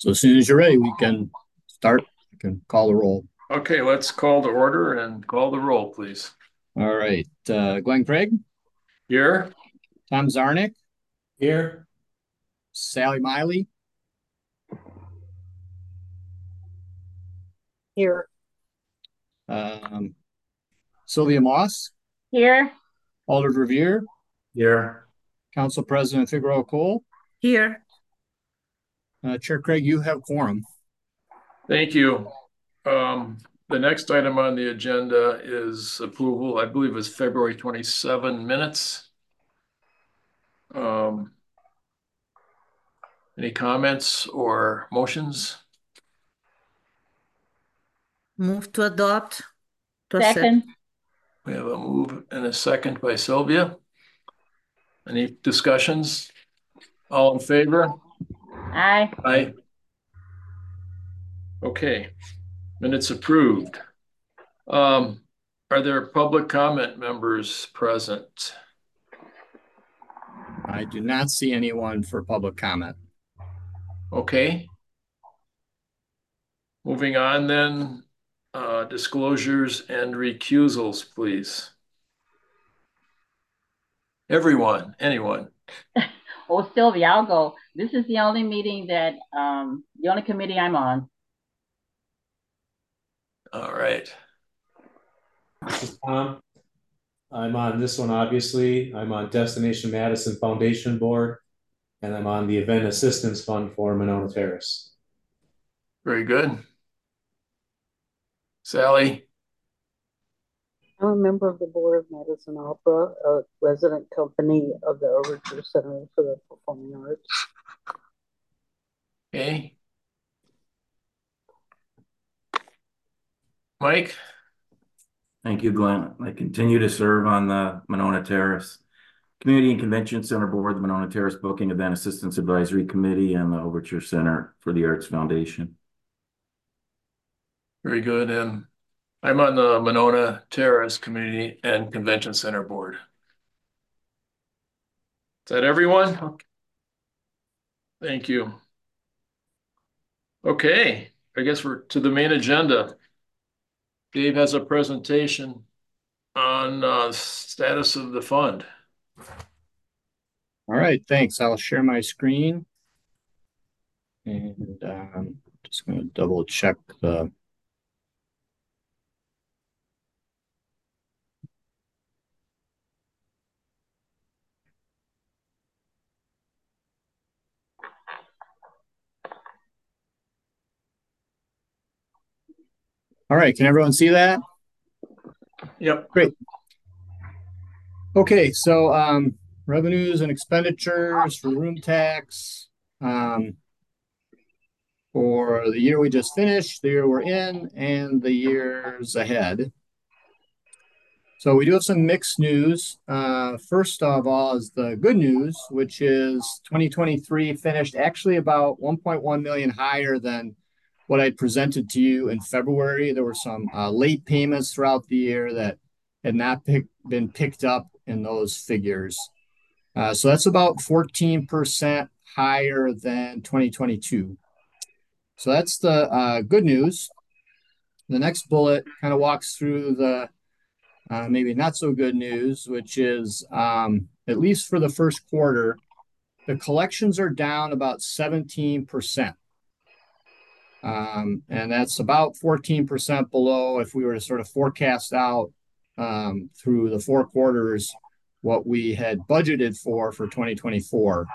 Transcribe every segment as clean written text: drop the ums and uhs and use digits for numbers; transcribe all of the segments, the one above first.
So as soon as you're ready, we can start. We can call the roll. Okay, let's call to order and call the roll, please. All right. Glenn Craig, Here. Tom Zarnik, Here. Sally Miley, Here. um, Sylvia Moss, Here. Aldred Revere, Here. Council President Figueroa Cole. Here. Chair Craig, you have quorum. Thank you. The next item on the agenda is approval, I believe is February 27 minutes. Any comments or motions? Move to adopt. Second. We have a move and a second by Sylvia. Any discussions? All in favor? Aye. Aye. Okay, minutes approved. Are there public comment members present? I do not see anyone for public comment. Okay. Moving on then, disclosures and recusals, please. Anyone. Oh, Sylvia, I'll go. This is the only meeting that, the only committee I'm on. All right. This is Tom. I'm on this one, obviously. I'm on Destination Madison Foundation Board, and I'm on the Event Assistance Fund for Monona Terrace. Very good. Sally? I'm a member of the Board of Madison Opera, a resident company of the Overture Center for the Performing Arts. Okay. Mike? Thank you, Glenn. I continue to serve on the Monona Terrace Community and Convention Center Board, the Monona Terrace Booking Event Assistance Advisory Committee, and the Overture Center for the Arts Foundation. Very good. And I'm on the Monona Terrace Community and Convention Center Board. Is that everyone? Thank you. Okay, I guess we're to the main agenda. Dave has a presentation on status of the fund. All right, thanks. I'll share my screen. And just going to double check the All right, can everyone see that? Yep. Great. Okay, so revenues and expenditures for room tax for the year we just finished, the year we're in, and the years ahead. So we do have some mixed news. First of all is the good news, which is 2023 finished actually about 1.1 million higher than what I'd presented to you in February. There were some late payments throughout the year that had not been picked up in those figures. So that's about 14% higher than 2022. So that's the good news. The next bullet kind of walks through the maybe not so good news, which is at least for the first quarter, the collections are down about 17%. And that's about 14% below if we were to sort of forecast out through the 4 quarters what we had budgeted for 2024.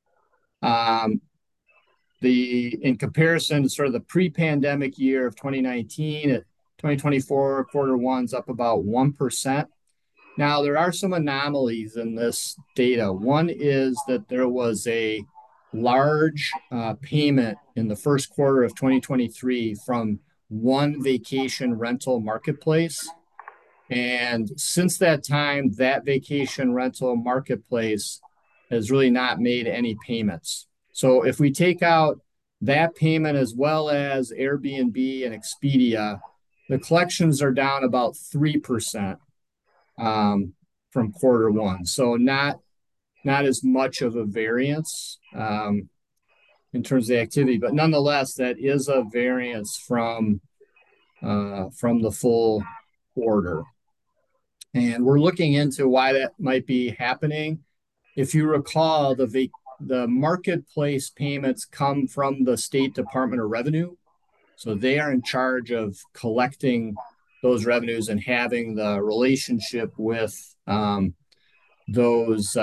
In comparison to sort of the pre-pandemic year of 2019, 2024 quarter one's up about 1%. Now, there are some anomalies in this data. One is that there was a large payment in the first quarter of 2023 from one vacation rental marketplace. And since that time, that vacation rental marketplace has really not made any payments. So if we take out that payment as well as Airbnb and Expedia, the collections are down about 3% from quarter one. So not as much of a variance. in terms of the activity, but nonetheless, that is a variance from the full quarter. And we're looking into why that might be happening. If you recall, the marketplace payments come from the State Department of Revenue. So they are in charge of collecting those revenues and having the relationship with those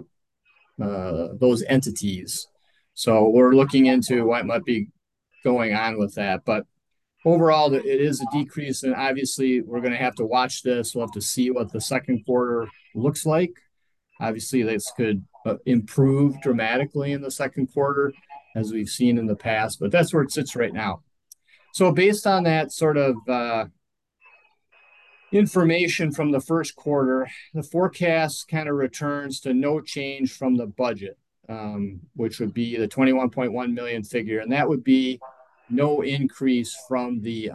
entities. So we're looking into what might be going on with that. But overall, it is a decrease, and obviously we're going to have to watch this. We'll have to see what the second quarter looks like. Obviously, this could improve dramatically in the second quarter, as we've seen in the past, but that's where it sits right now. So based on that sort of information from the first quarter, the forecast kind of returns to no change from the budget, which would be the 21.1 million figure, and that would be no increase from the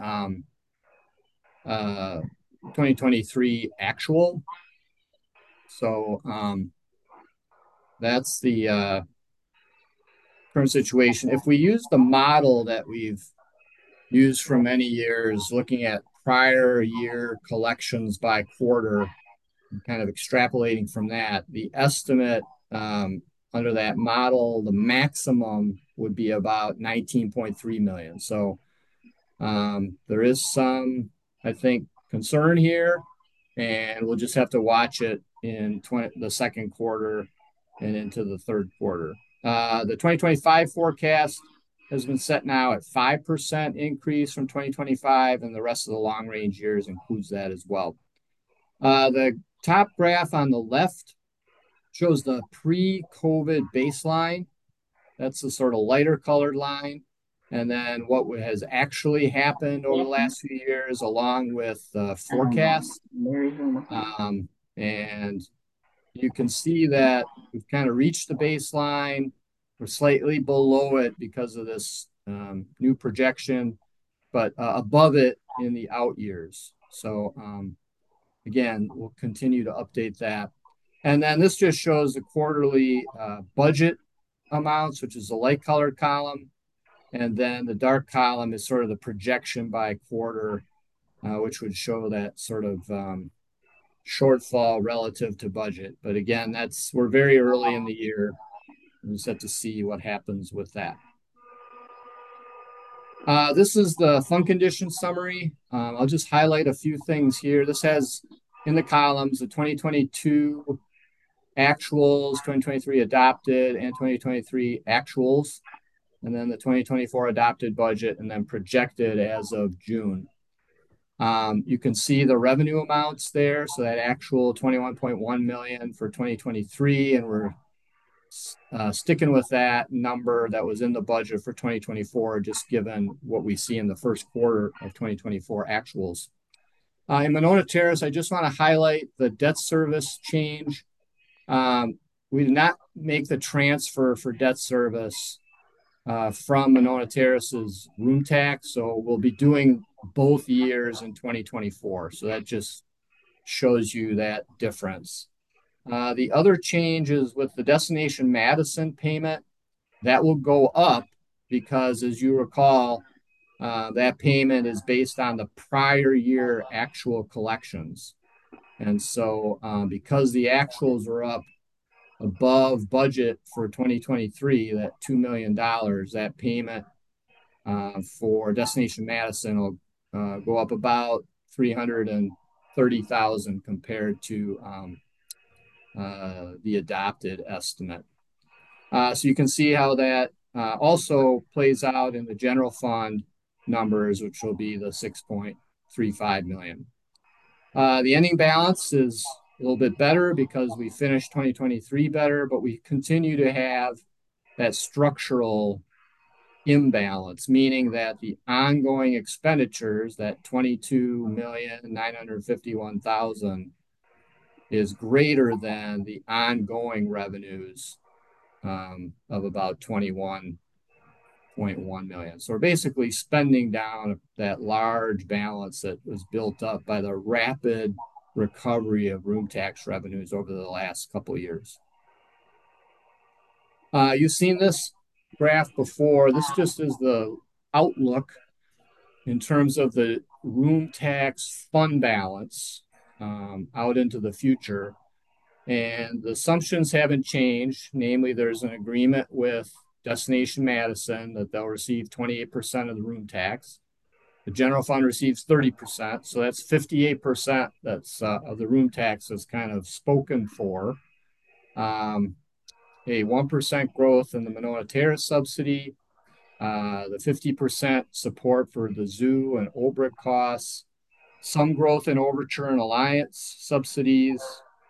2023 actual. So that's the current situation. If we use the model that we've used for many years, looking at prior year collections by quarter, kind of extrapolating from that, the estimate under that model, the maximum would be about 19.3 million. So there is some, I think, concern here, and we'll just have to watch it in the second quarter and into the third quarter. The 2025 forecast has been set now at 5% increase from 2025, and the rest of the long range years includes that as well. The top graph on the left shows the pre-COVID baseline. That's the sort of lighter colored line. And then what has actually happened over the last few years, along with the forecast. And you can see that we've kind of reached the baseline. We're slightly below it because of this new projection, but above it in the out years. So again, we'll continue to update that. And then this just shows the quarterly budget amounts, which is the light colored column. And then the dark column is sort of the projection by quarter, which would show that sort of shortfall relative to budget. But again, we're very early in the year. We'll just have to see what happens with that. This is the fund condition summary. I'll just highlight a few things here. This has in the columns the 2022 actuals, 2023 adopted, and 2023 actuals, and then the 2024 adopted budget, and then projected as of June. You can see the revenue amounts there. So that actual 21.1 million for 2023, and we're sticking with that number that was in the budget for 2024, just given what we see in the first quarter of 2024 actuals. In Monona Terrace, I just want to highlight the debt service change. We did not make the transfer for debt service from Monona Terrace's room tax, so we'll be doing both years in 2024. So that just shows you that difference. The other change is with the Destination Madison payment, that will go up because, as you recall, that payment is based on the prior year actual collections. And so because the actuals were up above budget for 2023, that $2 million, that payment for Destination Madison will go up about $330,000 compared to the adopted estimate. So you can see how that also plays out in the general fund numbers, which will be the 6.35 million. The ending balance is a little bit better because we finished 2023 better, but we continue to have that structural imbalance, meaning that the ongoing expenditures, that 22,951,000, is greater than the ongoing revenues of about 21.1 million. So we're basically spending down that large balance that was built up by the rapid recovery of room tax revenues over the last couple of years. You've seen this graph before. This just is the outlook in terms of the room tax fund balance out into the future. And the assumptions haven't changed. Namely, there's an agreement with Destination Madison that they'll receive 28% of the room tax. The general fund receives 30%. So that's 58% that's of the room tax is kind of spoken for. A 1% growth in the Monona Terrace subsidy, the 50% support for the zoo and OBRIC costs, some growth in Overture and Alliance subsidies,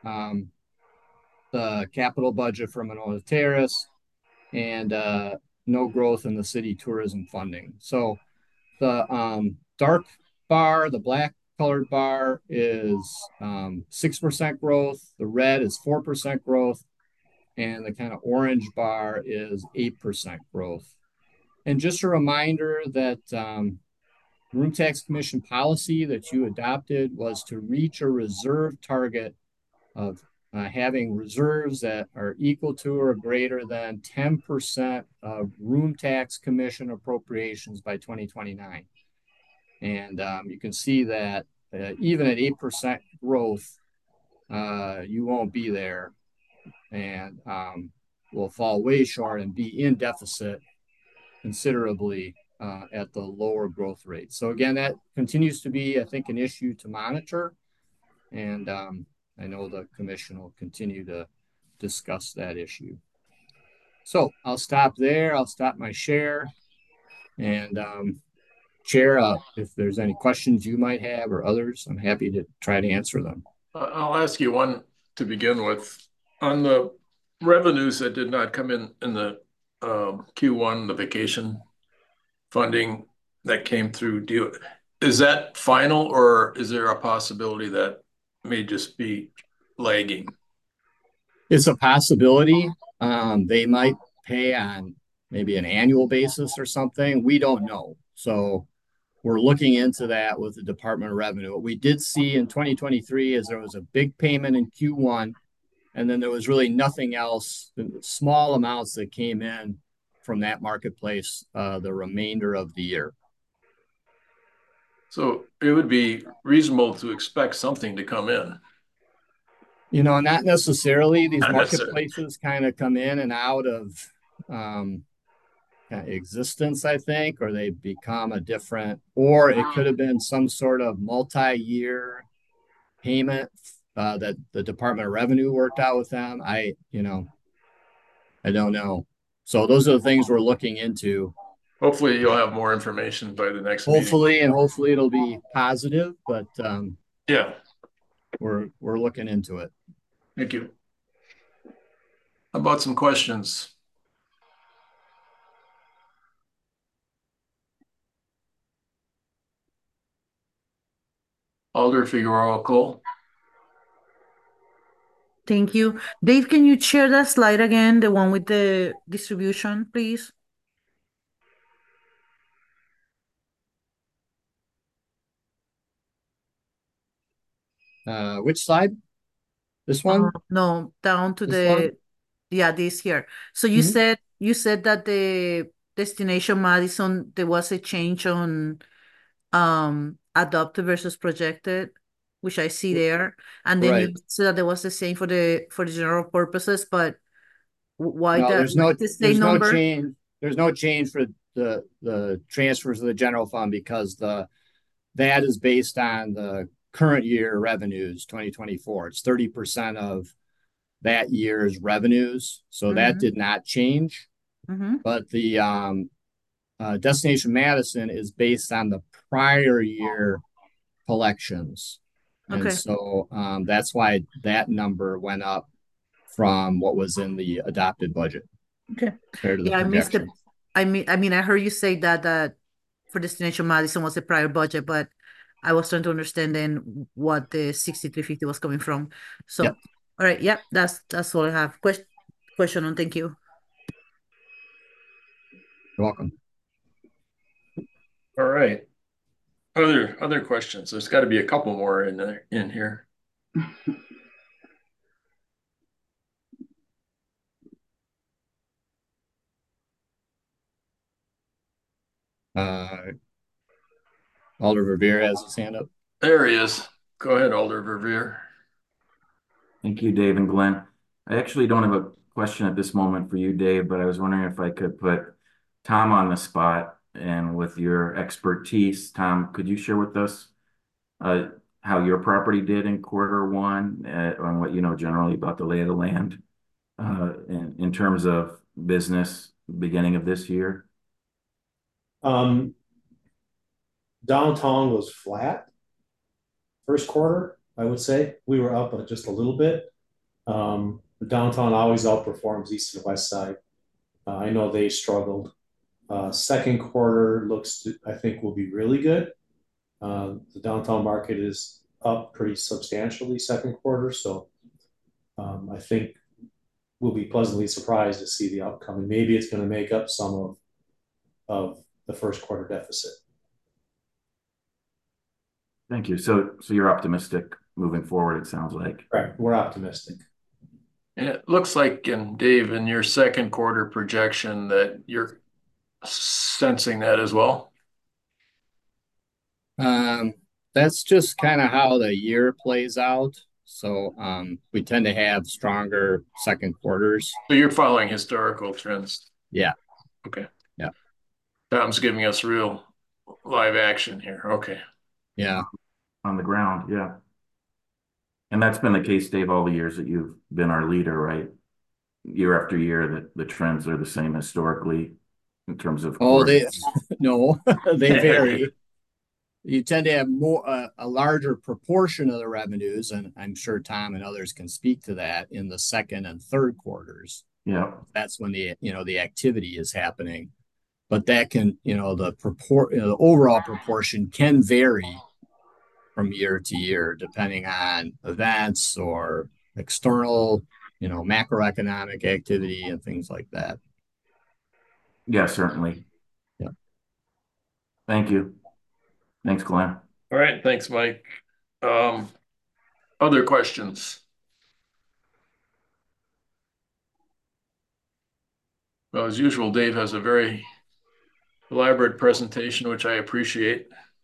the capital budget for Monona Terrace, and no growth in the city tourism funding. So the dark bar, the black colored bar is 6% growth. The red is 4% growth. And the kind of orange bar is 8% growth. And just a reminder that Room Tax Commission policy that you adopted was to reach a reserve target of having reserves that are equal to or greater than 10% of Room Tax Commission appropriations by 2029. And you can see that even at 8% growth, you won't be there and will fall way short and be in deficit considerably at the lower growth rate. So again, that continues to be, I think, an issue to monitor. And I know the commission will continue to discuss that issue. So I'll stop there. I'll stop my share. And Chair, if there's any questions you might have or others, I'm happy to try to answer them. I'll ask you one to begin with. On the revenues that did not come in the Q1, the vacation funding that came through, is that final, or is there a possibility that may just be lagging? It's a possibility. They might pay on maybe an annual basis or something. We don't know. So we're looking into that with the Department of Revenue. What we did see in 2023 is there was a big payment in Q1, and then there was really nothing else, small amounts that came in from that marketplace the remainder of the year. So it would be reasonable to expect something to come in. You know, not necessarily. These marketplaces kind of come in and out of existence, I think, or they become a different, or it could have been some sort of multi-year payment that the Department of Revenue worked out with them. I don't know. So those are the things we're looking into. Hopefully you'll have more information by the next meeting. And hopefully it'll be positive, but yeah, we're looking into it. Thank you. How about some questions? Alder Figueroa Cole. Thank you. Dave, can you share that slide again, the one with the distribution, please? Which slide? This one? No, down to this here. So you said that the Destination Madison, there was a change on adopted versus projected, which I see there, and then you said that there was the same for the general purposes, but why no, that? There's no change. There's no change for the transfers of the general fund because that is based on the current year revenues, 2024. It's 30% of that year's revenues, so that did not change. But the Destination Madison is based on the prior year collections. Okay. And so that's why that number went up from what was in the adopted budget. Okay. Yeah, I missed it. I mean, I heard you say that for Destination Madison was the prior budget, but I was trying to understand then what the 6350 was coming from. So, yep. All right, yeah, that's all I have. Question on. Thank you. You're welcome. All right. Other questions? There's got to be a couple more in here. Uh, Alder Revere has his hand up. There he is. Go ahead, Alder Revere. Thank you, Dave and Glenn. I actually don't have a question at this moment for you, Dave, but I was wondering if I could put Tom on the spot, and with your expertise, Tom, could you share with us how your property did in Q1 on what you know generally about the lay of the land in terms of business beginning of this year? Downtown was flat first quarter, I would say. We were up just a little bit. The downtown always outperforms east and west side. I know they struggled. Second quarter I think will be really good. The downtown market is up pretty substantially second quarter, so I think we'll be pleasantly surprised to see the upcoming. Maybe it's going to make up some of the first quarter deficit. Thank you. So you're optimistic moving forward, it sounds like. Right. We're optimistic. And it looks like, Dave, in your second quarter projection that you're sensing that as well. That's just kind of how the year plays out. So we tend to have stronger second quarters. So you're following historical trends. Yeah. Okay. Yeah. Tom's giving us real live action here. Okay. Yeah. On the ground, yeah. And that's been the case, Dave, all the years that you've been our leader, right? Year after year, that the trends are the same historically in terms of. Oh, no, they vary. You tend to have a larger proportion of the revenues, and I'm sure Tom and others can speak to that in the second and third quarters. Yeah, that's when the activity is happening, but that can the overall proportion can vary from year to year depending on events or external, macroeconomic activity and things like that. Yeah, certainly. Yeah. Thank you. Thanks, Glenn. All right. Thanks, Mike. Other questions? Well, as usual, Dave has a very elaborate presentation, which I appreciate.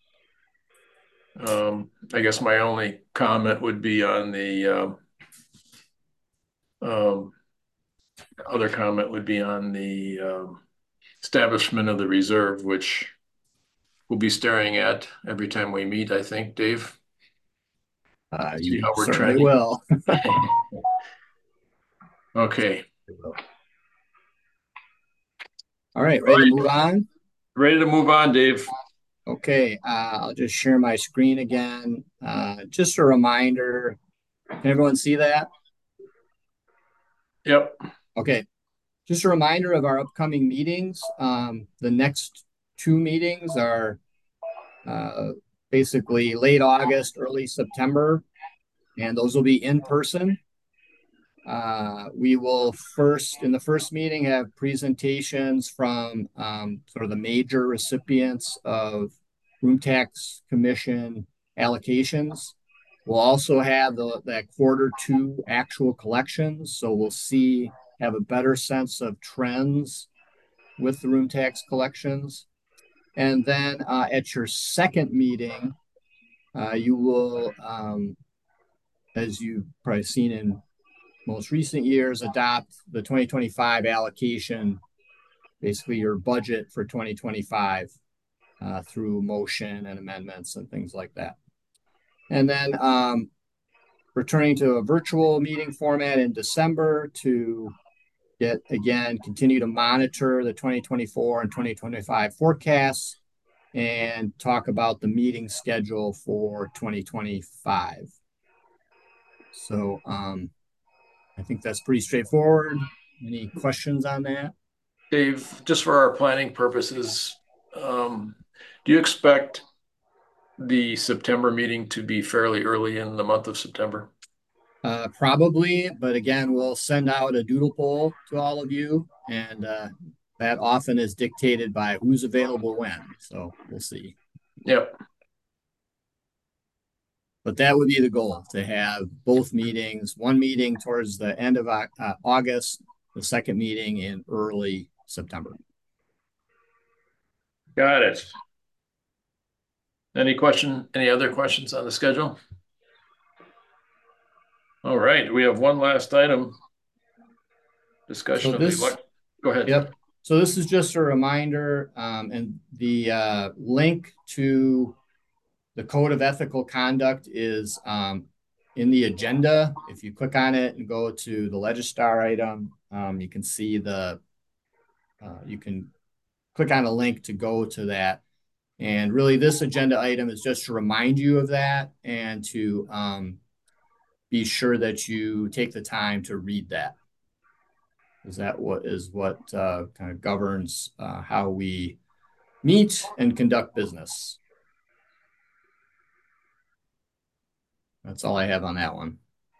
I guess my only comment would be on the other comment would be on the establishment of the reserve, which we'll be staring at every time we meet, I think, Dave. You certainly will. Okay. All right, ready to move on? Ready to move on, Dave. Okay, I'll just share my screen again. Just a reminder, can everyone see that? Yep. Okay, just a reminder of our upcoming meetings. The next two meetings are basically late August, early September, and those will be in person. We will in the first meeting, have presentations from sort of the major recipients of room tax commission allocations. We'll also have that Q2 actual collections, so we'll have a better sense of trends with the room tax collections. And then at your second meeting, you will, as you've probably seen in most recent years, adopt the 2025 allocation, basically your budget for 2025 through motion and amendments and things like that. And then returning to a virtual meeting format in December to continue to monitor the 2024 and 2025 forecasts and talk about the meeting schedule for 2025. So I think that's pretty straightforward. Any questions on that? Dave, just for our planning purposes, do you expect the September meeting to be fairly early in the month of September? Probably, but again, we'll send out a doodle poll to all of you, and that often is dictated by who's available when. So we'll see. Yep. But that would be the goal, to have both meetings, one meeting towards the end of August, the second meeting in early September. Got it. Any other questions on the schedule? All right, we have one last item. Discussion of the go ahead. Yep. So this is just a reminder, and the link to the Code of Ethical Conduct is in the agenda. If you click on it and go to the Legistar item, you can see you can click on a link to go to that. And really this agenda item is just to remind you of that and to be sure that you take the time to read that. Is that what kind of governs how we meet and conduct business? That's all I have on that one.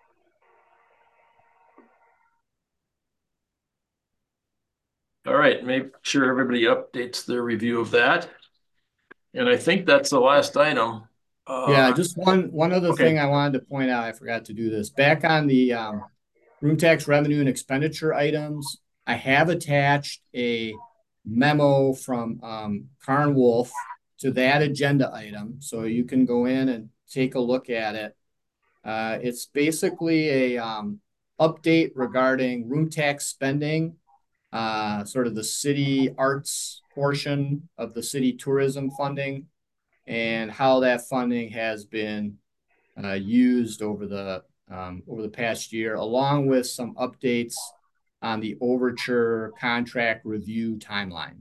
All right, make sure everybody updates their review of that. And I think that's the last item. Yeah, just one other thing I wanted to point out. I forgot to do this. Back on the room tax revenue and expenditure items, I have attached a memo from Karen Wolf to that agenda item. So you can go in and take a look at it. It's basically a update regarding room tax spending, sort of the city arts portion of the city tourism funding, and how that funding has been used over the past year, along with some updates on the Overture contract review timeline.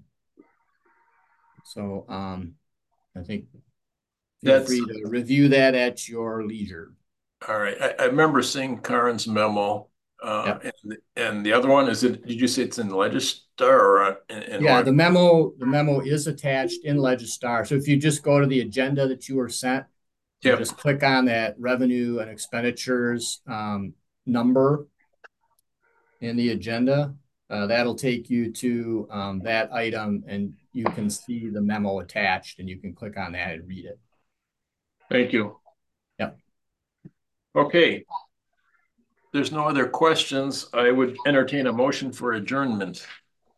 So I think feel free to review that at your leisure. All right. I remember seeing Karen's memo. Yep. And the other one, did you say it's in Legistar or yeah, the memo is attached in Legistar. So if you just go to the agenda that you were sent, yep, just click on that revenue and expenditures number in the agenda. That'll take you to that item, and you can see the memo attached, and you can click on that and read it. Thank you. Yep. Okay. There's no other questions. I would entertain a motion for adjournment.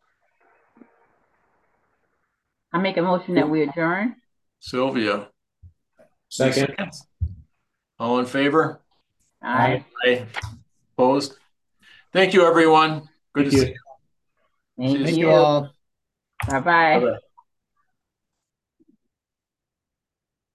I make a motion that we adjourn. Sylvia. Second. All in favor? Aye. Aye. Opposed? Thank you, everyone. Good to see you. Thank you all. Bye-bye.